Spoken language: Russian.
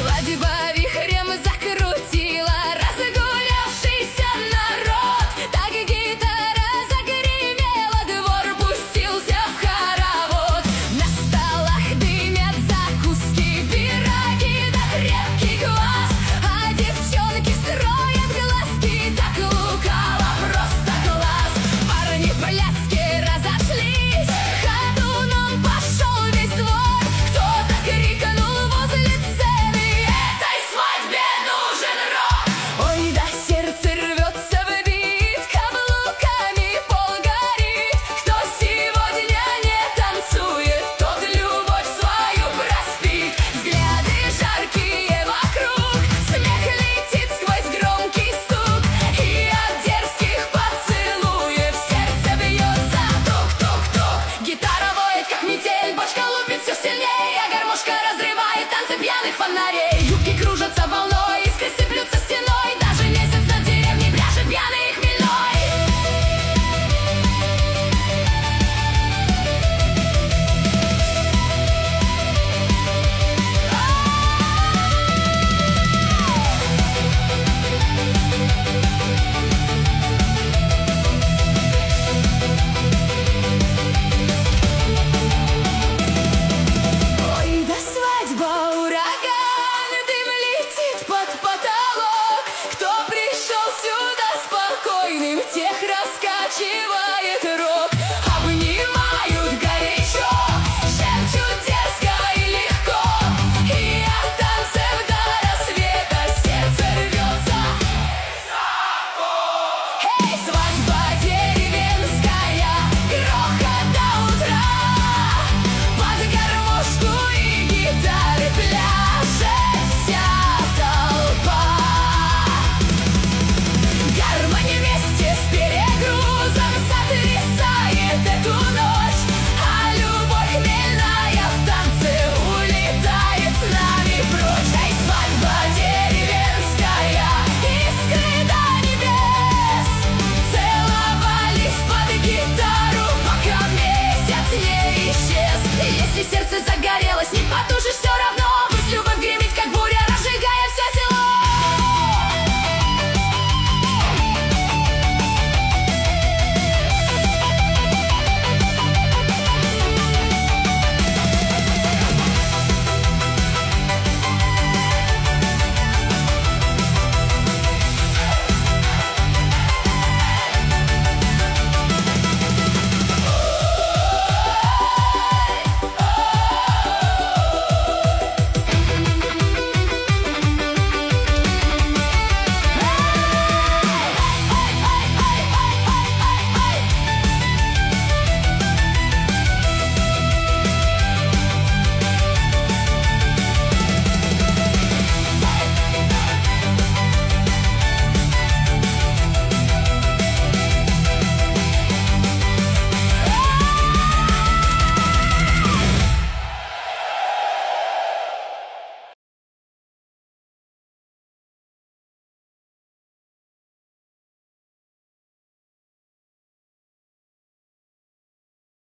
Свадьба вихрем закрутила разгулявшийся народ. Так гитара загремела, двор пустился в хоровод. На столах дымят закуски, пироги да крепкий квас, а девчонки строят глазки, так лукаво, просто класс. Парни в пляске разошлись, ходуном пошел весь двор. Кто-то крикнул возле сцены: этой свадьбе нужен рок! Ой, да сердце рвется в бит, каблуками пол горит. Кто сегодня не танцует, тот любовь свою проспит. Взгляды жаркие вокруг, смех летит сквозь громкий стук, и от дерзких поцелуев сердце бьется тук-тук-тук. Гитара воет, как метель, бочка лупит все сильнее, а гармошка разрывает танцы пьяных фонарей. Юбки кружатся волной, искры сыплются стеной, даже месяц над деревней пляшет пьяный и хмельной. Ой, да свадьба ураган, дым летит под потолок. Кто пришел сюда спокойным, тех раскачивает